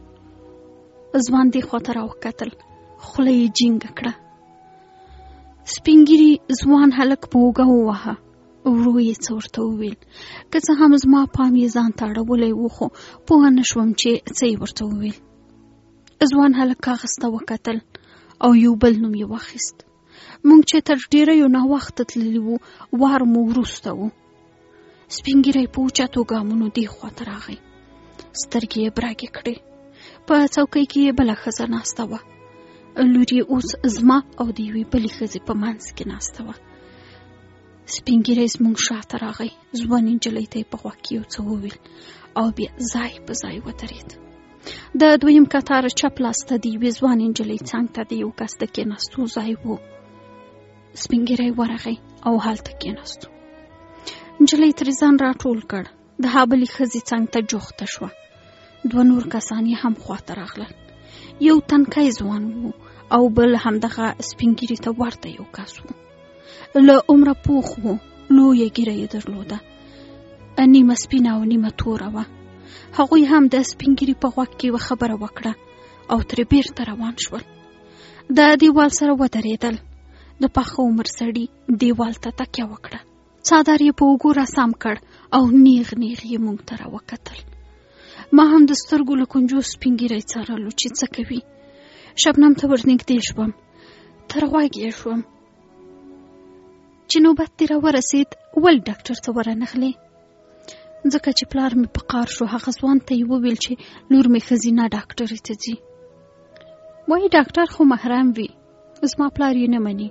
ځوان دې خواته راوکتل، خوله یې جینګه کړه. سپین ږیري ځوان هلک په اوږه وواهه. ورو یې څه ورته وویل. که څه هم زما پام یې ځان ته اړولی و، خو پوهه نه شوم چې څه یې ورته وویل. ځوان هلک کاغذ ته وکتل او یو بل نوم یې واخیست. موږ چې تر ډېریو ناوخته تللي وو، وار مو وروسته و. سپین ږیری په اوچتو ګامونو دې خواته راغی. سترګې یې براګې کړې. په څوکۍ کې یې بله ښځه ناسته وه. لور یې اوس زما او د یوې بلې ښځې په منځ کې ناسته وه. سپین ږیری زموږ شاته راغی. ځوانې نجلۍ ته یې په غوږ کې یو څه وویل او بیا ځای په ځای ودرېد. د دویم کتار چپ لاس ته د یوې ځوانې نجلۍ څنګ ته د یو کس د کېناستو ځای و. سپین ږیری ورغی او هلته کېناستو. نجلۍ ترې ځان راټول کړ. د هغه بلې ښځې څنګ ته جوخته شوه. دوه نور کسان یې هم خواته راغلل. یو تنکی ځوان و او بل همدغه سپین ږیري ته ورته یو کس و. له عمره پوخ و. لویه ږیره یې درلوده، نیمه سپینه او نیمه توره وه. هغوی هم د سپین ږیري په غوږ کې یوه خبره وکړه او ترې بیرته روان شول. د دیوال سره ودرېدل. د پاخه عمر سړي دیوال ته تکیه وکړه. څادر یې په اوږو راسم کړ او نیغ نیغ یې موږ ته راوکتل. ما هم د سترګو له کنجو سپین ږیری څارلو چې څه کوي. شبنم ته ورنږدې شوم. تر غوږ یې شوم. چې نوبت دې راورسېد، ولې ډاکټر ته ورنغلې؟ ځکه چې پلار مې په قار شو. هغه ځوان ته یې وویل چې لور مې ښځینه ډاکټرې ته ځي. وایي ډاکټر خو محرم وي. زما پلار یې نه مني.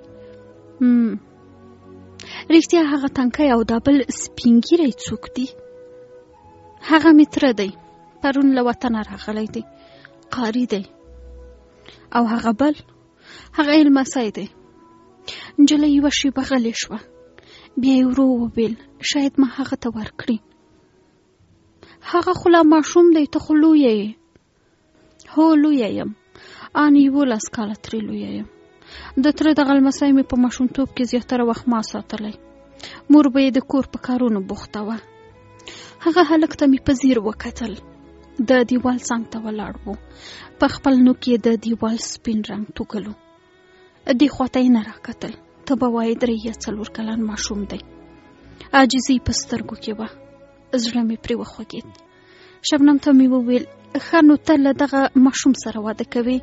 رښتیا هغه تنکی او دا بل سپین ږیری څوک دی؟ هغه مې تره دی. پرون له وطنه راغلی دی. قاري دی. او هغه بل؟ هغه لمسی دی. نجلۍ یوه شېبه غلې شوه. بیا یې ورو وویل شاید ما هغه ته ورکړي. هغه خو لا ماشوم دی، ته خو لویه یې. هو لویه یم. ان یولس کاله ترې لویه یم. د تره دغه لمسی مې په ماشومتوب کې زیاتره وخت ما ساتلی. مور به یې د کور په کارونو بوخته وه. هغه هلک ته مې په ځیر وکتل. د دیوال څنګ ته ولاړ و. په خپل نوک یې د دیوال سپین رنګ توږلو. دې خواته یې نه راکتل. ته به وایې درې یا څلور کلن ماشوم دی. عاجزي په سترګو کې وه. زړه مې پرې وخوږېد. شبنم ته مې وویل ښه نو ته له دغه ماشوم سره واده کوې؟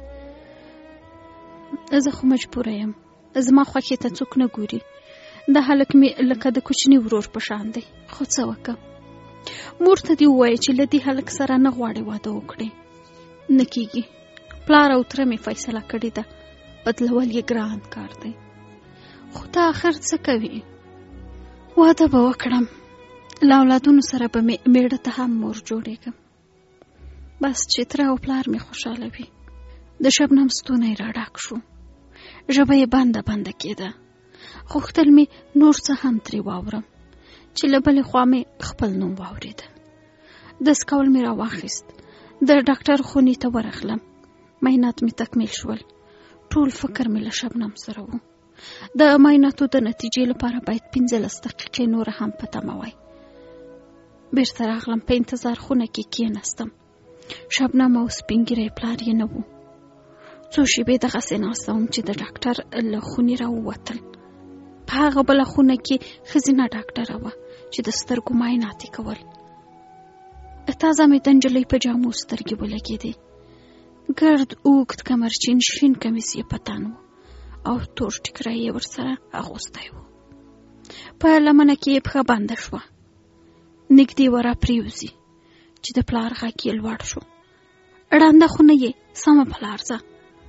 زه خو مجبوره یم. زما خوښې ته څوک نه ګوري. دا هلک مې لکه د کوچني ورور په شان دی. خو څه وکړم؟ مور ته دې ووایه چې له دې هلک سره نه غواړې واده وکړې. نه کېږي. پلار او تره مې فیصله کړې ده. بدلول یې ګران کار دی. خو ته آخر څه کوې؟ واده به وکړم. له اولادونو سره به مې میړه ته هم مور جوړېږم. بس چې تره او پلار مې خوشحاله وي. د شبنم ستونی را ډک شو. ژبه یې بنده بنده کېده. غوښتل مې نور څه هم ترې واورم چې له بلې خوا مې خپل نوم واورېده. دس کول مې را واخیست. د ډاکټر خونې ته ورغلم. معاینات مې تکمیل شول. ټول فکر مې له شبنم سره و. د معایناتو د نتیجې لپاره باید پنځلس دقیقې نور هم په تمه وای. بیرته راغلم. په انتظار خونه کې کېناستم. شبنم او سپین ږیری پلار یې نه و. څو شېبې دغسې ناسته وم چې د ډاکټر له خونې را ووتل. په هغه بله خونه کې ښځینه ډاکټره وه چې د سترګو معاینات یې کول. تازه مې د نجلۍ په جامو سترګې ولګېدې. ګرد اوږد کمرچین شین کمیس یې په تن و او تور ټیکری یې ورسره اغوستی و. په لمنه کې یې پښه بنده شوه. نږدې ورا پریوزي چې د پلار غږ یې لوړ شو. ړنده خونه یې سمه په لار ځه.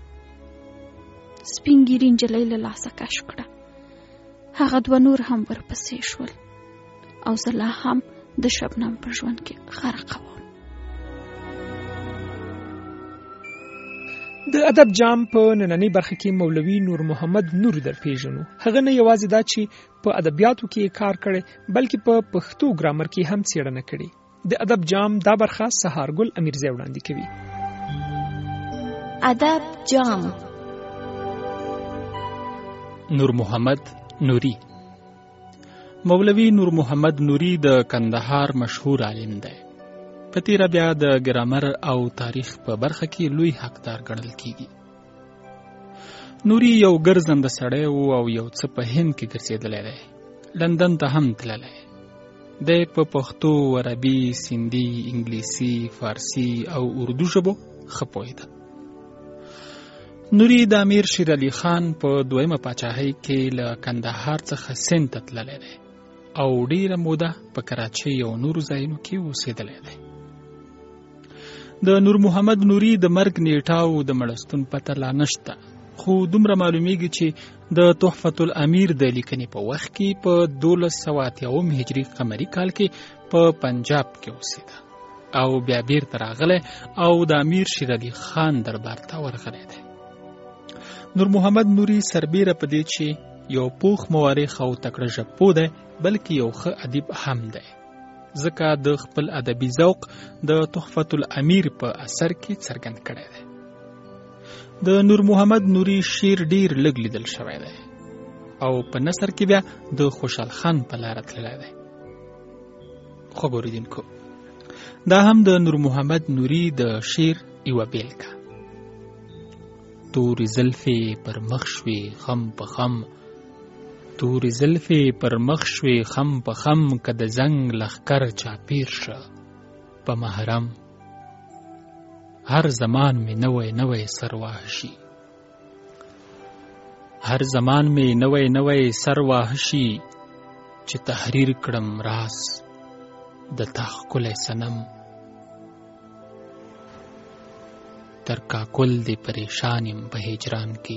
سپین ږیري نجلۍ له لاسه کش کړه. هغه دوه نور هم ورپسې شول او زه لا هم د شبنم په ژوند کې غرقه وم. د ادب جام په نننۍ برخه کې مولوي نور محمد نور در پیژنو. هغه نه یوازې دا چې په ادبیاتو کې کار کړي بلکې په پښتو ګرامر کې هم څېړنه کړې. د ادب جام دا برخه سهارګل امیرزی وړاندې کوي. ادب جام. نور محمد نوري. مولوي نور محمد نوري د کندهار مشهور عالم دی. په تیره بیا د ګرامر او تاریخ په برخه کې لوی حقدار ګڼل کیږي. نوري یو ګرځنده سړی و او یو څه په هند کې ګرځېدلی دی. لندن ته هم تللی. دی په پښتو، عربي، سیندي، انګلیسي، فارسي او اردو ژبو ښه پوهېده. نوري د امیر شیر علي خان په دویمه پاچاهۍ کې له کندهار څخه سند ته تللی دی او ډیره موده په کراچۍ او نورو ځایونو کې اوسېدلی دی. د نور محمد نوري د مرګ نیټه او د مړستون پته لا نشته، خو دومره معلومیږي چې د تحفة الامیر د لیکنې په وخت کې په دولس سوه اتیاوم هجري قمري کال کې په پنجاب کې اوسېده او بیا بیرته راغلی او د امیر شیر علي خان دربار ته ورغلی دی. نور محمد نوري سربیره په دې چې یو پوخ مورخ او تکړه ژبپوه دی، بلکې یو ښه ادیب هم دی، ځکه د خپل ادبي ذوق د تحفة الامیر په اثر کې څرګند کړی دی. د نور محمد نوري شعر ډیر لږ لیدل شوی دی او په نثر کې بیا د خوشحال خان په لاره تللی دی. خو اوریدونکو، دا هم د نور محمد نوري د شعر یوه بیلګه. تورې زلفې پر مخ شوې خم په خم، تورې زلفې پر مخ شوې خم په خم، که د زنګ لښکر چاپیر شه په محرم. هر زمان می نوی نوی سر واهشي، هر زمان می نوی نوی سر واهشي، چې تحریر کړم راز د تا ښکلی صنم. تر کاکل دی پریشان یم په هجران کې،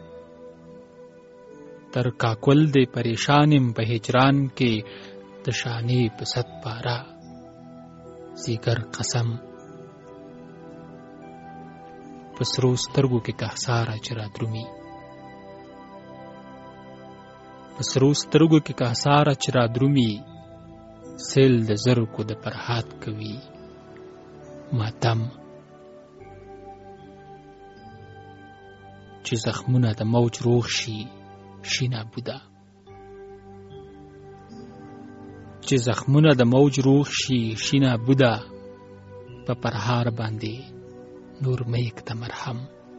تر کاکل دی پریشان یم په هجران کې، د شانې په صد پاره زیګر قسم. په سرو سترګو کې کهساره چې را درومي، په سرو سترګو کې کهساره چې را درومي، سیل د زرکو د فرهاد کوي ماتم. چې زخمونه د موج روغ شي شینه بوده، چې زخمونه د موج روغ شي شینه بوده، په پرهار باندې نور میک ته مرهم.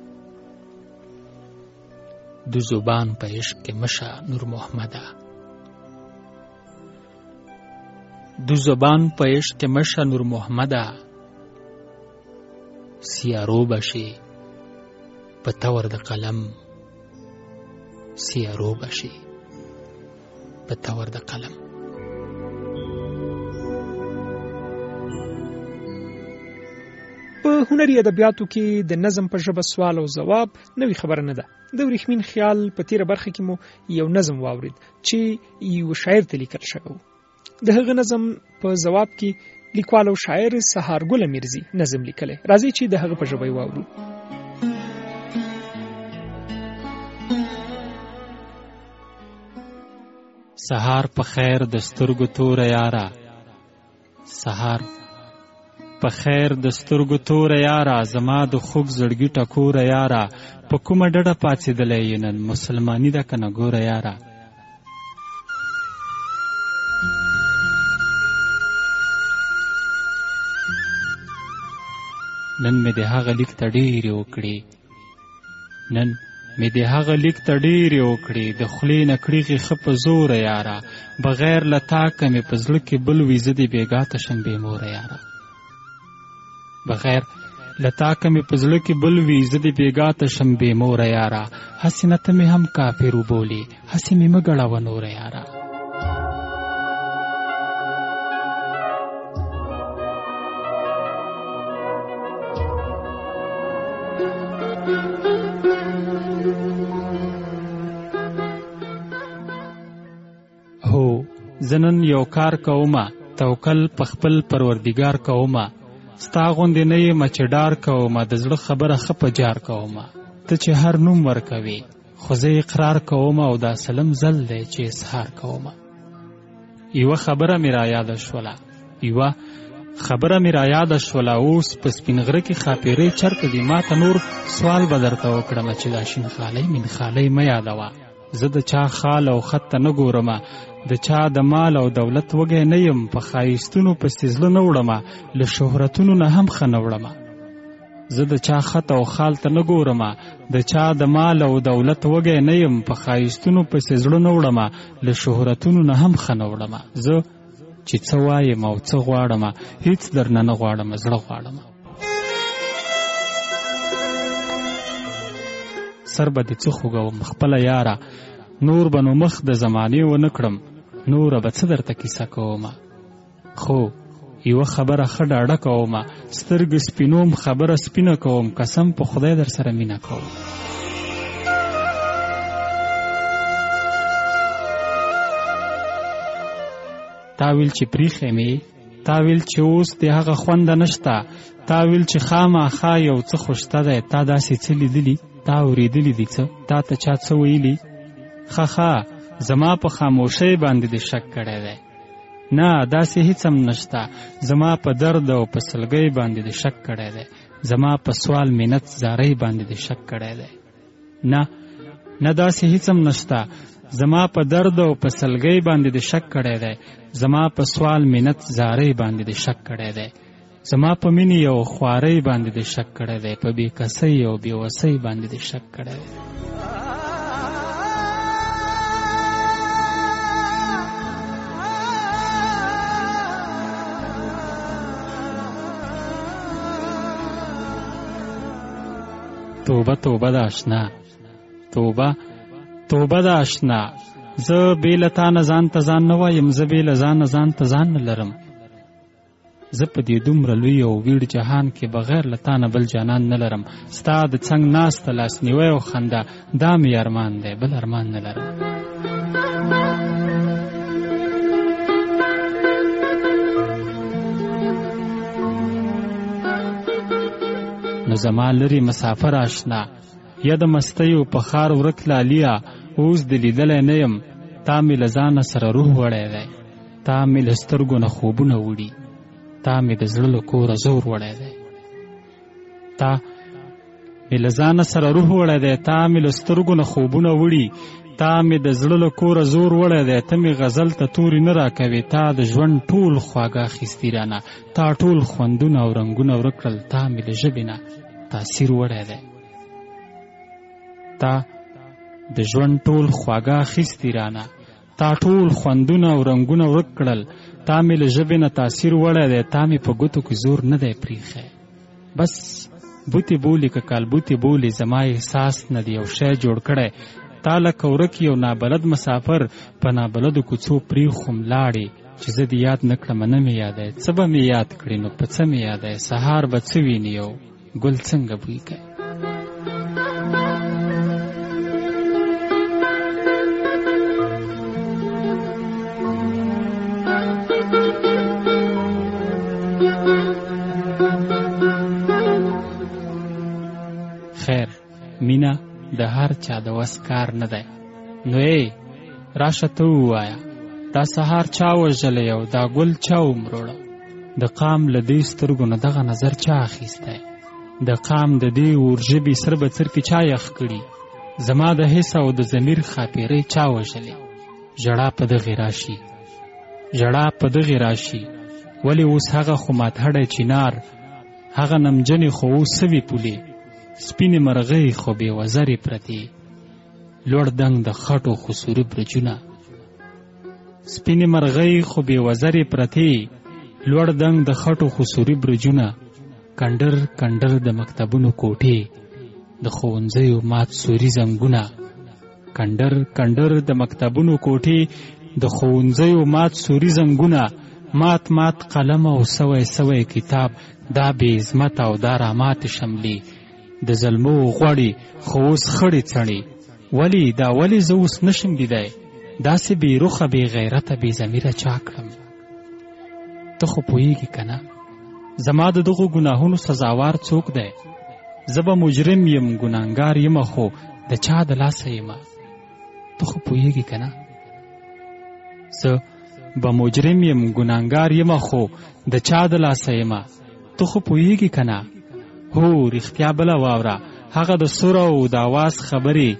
دو زبان په عشق کې مشه نور محمده، دو زبان په عشق کې مشه نور محمده، سیارو بشي په تور د قلم، سیارو بشي په تور د قلم. په هنري ادبیاتو کې د نظم په ژبه سوال او ځواب نوې خبره نه ده. د ورېښمین خیال په تیره برخه کې مو یو نظم واورید چې یو شاعر ته لیکل شوی و. د هغه نظم په ځواب کې لیکوال او شاعر سهارګل میرزي نظم لیکلی. راځئ چې د هغه په ژبه یې واورو. سهار په خیر د سترګو توره یاره، سهار په خیر د سترګو توره یاره، زما د خوږ زړګي ټکوره یاره، په کومه ډډه پاڅېدلی یې نن، مسلماني ده که نه ګوره یاره. نن مې د هغه لیک ته ډېرې وکړې، نن مې د هغه لیک ته ډېرې وکړې، د خولې نه کړېږي ښه په زوره یاره، بغیر له تاکه مې په زړه کې بل وي، زه دې بېګا ته شم بې موره یاره. بغیر له تاکه مې په زړه کې بل وي، زه دې بېګا ته شم بې موره یاره، هسې نه ته مې هم کافر وبولې، هسې مې مه ګړوه نوره یاره. زنن یو کار کومه، توکل په خپل پروردګار کومه، ستا غوندې نه یم چې ډار کومه، د زړه خبره ښه په جار کومه، ته چې هر نوم ورکوې خو زه اقرار کومه، او دا سلم ځل دی چې اظهار کومه. یوه خبره مې را یاده شوله، یوه خبره مې را یاده شوله، اوس په سپین غره کې ښاپېرۍ چرته دي، ما ته نور سوال به درته وکړمه چې دا شین خالۍ مین خالۍ مه یادوه، زه د چا خال او خط ته نه ګورمه، د چا د مال او دولت وږی نه یم، په ښایستونو پسې زړه نه وړمه، له شهرتونو نه هم ښه نه وړمه. زه د چا خط او خال ته نه ګورمه، د چا د مال او دولت وږی نه یم، په ښایستونو پسې زړه نه وړمه، له شهرتونو نه هم ښه نه وړمه. زه چې څه وایم او څه غواړمه، هیڅ درنه نه غواړمه، زړه غواړمه. سر به دې څه خوږوم خپله یاره، نور به نو مخ د زمانې ونه کړم، نوره به څه درته کیسه کومه. خو یوه خبره ښه ډاډه کومه، سترګې سپینوم خبره سپینه کوم، قسم په خدای در سره مینه کوم. تا ویل چې پریښی مې، تا ویل چې اوس د هغه خونده نشته، تا ویل چې خامخا یو څه خوشته دی. تا داسې څه لیدلي، تا اورېدلي دي څه، تا ته چا څه ویلي؟ ښه ښه زما په خاموشۍ باندې دې شک کړی دی. نه داسې هیڅ هم نشته، زما په درد او په سلګۍ باندې دې شک کړی دی، زما په سوال منت زارۍ باندې دې شک کړی دی. نه نه داسې هیڅ هم نشته، زما په درد او په سلګۍ باندې دې شک کړی دی، زما په سوال منت زارۍ باندې دې شک کړی دی، زما په مینې او خوارۍ باندې دې شک کړی دی، په بې کسۍ او بې وسۍ باندې دې شک کړی دی. توبه توبه د اشنا، توبه توبه د اشنا، زه بې له تا نه ځان ته ځان نه وایم، زه بې له ځانه ځان ته ځان نه لرم. زه په دې دومره لوی او ویړ جهان کې بغیر له تا نه بل جانان نه لرم. ستا د څنګ ناسته لاسنیوی او خندا دا مې ارمان دی، بل ارمان نه لرم. نو زما لري مسافر آشنا، یا د مستیو په ښار ورک لالیا، اوس د لیدلی نه یم، تا مې له ځانه سره روح وړی دی، تا مې له سترګو نه خوبونه وړي، تا مې د زړه له کوره زور وړی دی. تا مې له ځانه سره روح وړی دی، تا مې له سترګو نه خوبونه وړي، تا مې د زړه له کوره زور وړی دی. ته مې غزل ته تورې نه راکوې، تا د ژوند ټول خواږه اخیستي رانه، تا ټول خوندونه او رنګونه ورک کړل، تا مې له ژبې نه تاثیر وړی دی. تا د ژوند ټول خواږه اخیستي رانه، تا ټول خوندونه او رنګونه ورک کړل، تا مې له ژبې نه تاثیر وړی دی، تا مې په ګوتو کې زور نه دی پریښی. بس بوتې بولي که کالبوتې بولي، زما احساس نه دی یو شی جوړ کړی. تا لکه ورک یو نابلد مسافر، په نابلدو کوڅو پریښوم لاړې، چې زه دې یاد نه کړم نه مې یادی. څه به مې یاد کړي نو په څه مې یادی، سهار به څه ویني یو ګل څنګه بوی کوي. خیر مینا د هر چا د وس کار نه دی، نو ای راشه ته ووایه دا سهار چا وژلی او دا ګل چا ومروړه، د قام له دې سترګو نه دغه نظر چا اخیستی، د قام د دې اورژبې سر به څرکې چا یخ کړي، زما د حس او د ضمیر خاپیرۍ چا وژلې. ژړا په دغې راشي، ژړا په دغې راشي، ولې اوس هغه خو ماتهړی چینار، هغه نمجنې خو اوس سوي پولې، سپینې مرغۍ خو بې وزرې پرتې، لوړ دنګ د خټو خسوري برجونه، سپینې مرغۍ خو بې وزرې پرتې، لوړ دنګ د خټو خسوري برجونه، کندر کندر د مکتبونو کوټې، د ښوونځیو مات سوري زنګونه، کندر کندر د مکتبونو کوټې، د ښوونځیو مات سوري زنګونه، مات مات قلم او سوی سوی کتاب، دا بې عظمت او دا راماتې شملې، د زلمو غوړې خو اوس خړې څڼې، ولې دا ولې زه اوس نشم لیدی، داسې بې رخه بې غیرته بې ضمیره چا کړم. ته خو پوهېږي که نه زما د دغو ګناهونو سزاوار څوک دی، زه به مجرم یم ګناهګار یم، خو د چا د لاسه یم. ته خو پوهېږي که نه زه به مجرم یم ګناهګار یم، خو د چا د لاسه یم. ته خو پوهېږي که نه هو رښتیا بله واوره، هغه د سور او د اواز خبرې،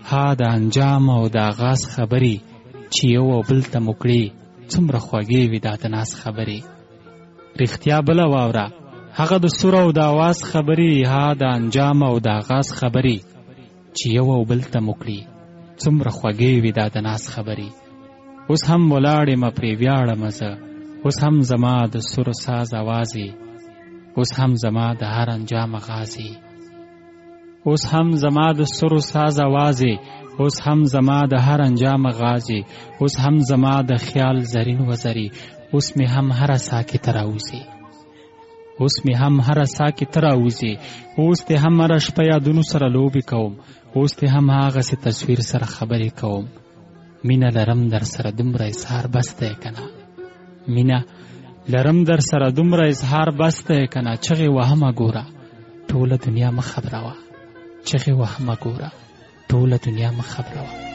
ها د انجام او د آغاز خبرې چې یو او بل ته مکړي څومره خوږې وي دا د ناز خبرې رښتیا بله واوره هغه د سور او د آواز خبرې ها د انجام او د آغاز خبرې چې یو او بل ته مکړي څومره خوږې وي دا د ناز خبرې اوس هم ولاړ یم پرې ویاړم زه اوس هم زما د سور ساز اوازې اوس هم زما د هر انجام غازې اوس هم زما د سر ساز اوازې اوس هم زما د هر انجام غازې اوس هم زما د خیال زرین وزري اوس مې هم هر ساکي تراوزي اوس مې هم هر ساکي تراوزي اوس ته هم هر شپه یادونو سره لوبي کوم اوس ته هم هغه سي تصویر سره خبرې کوم مینا لرم در سره دومره اظهار بس دی کنه مینا لرم در سره دومره اظهار بس دی کنه چغې وهمه ګوره ټوله دنیا مخ خبره وه چغې وهمه ګوره ټوله دنیا مخ خبره وه